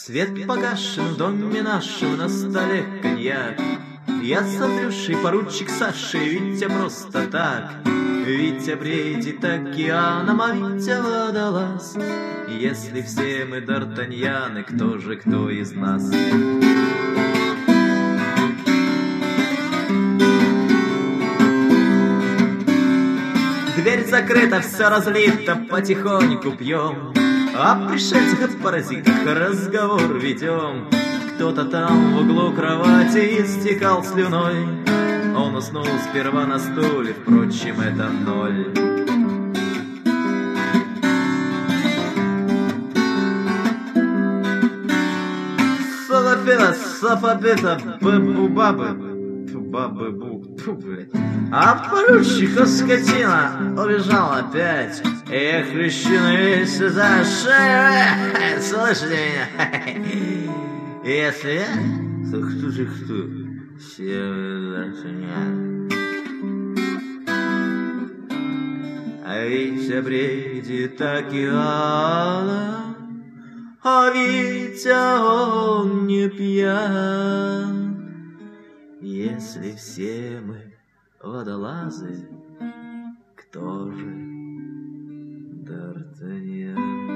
Свет погашен в доме нашем, на столе коньяк. Я с Андрюшей, поручик Саша, Витя просто так. Витя бредит океаном, а Витя водолаз. Если все мы д'Артаньяны, кто же кто из нас? Дверь закрыта, все разлито, потихоньку пьем. О пришельцах и паразитах разговор ведем. Кто-то там в углу кровати истекал слюной. Он уснул сперва на стуле, впрочем, это ноль. Солопила, сапопита, бабы-бу-бу-блядь. А поручик, скотина, убежал опять. Я хрещу весь за шею. Слышите меня? Если я, то кто же кто? Все Д'Артаньян. А Витя бредит океаном, а Витя он не пьян. Если все мы водолазы, кто же Д'Артаньян?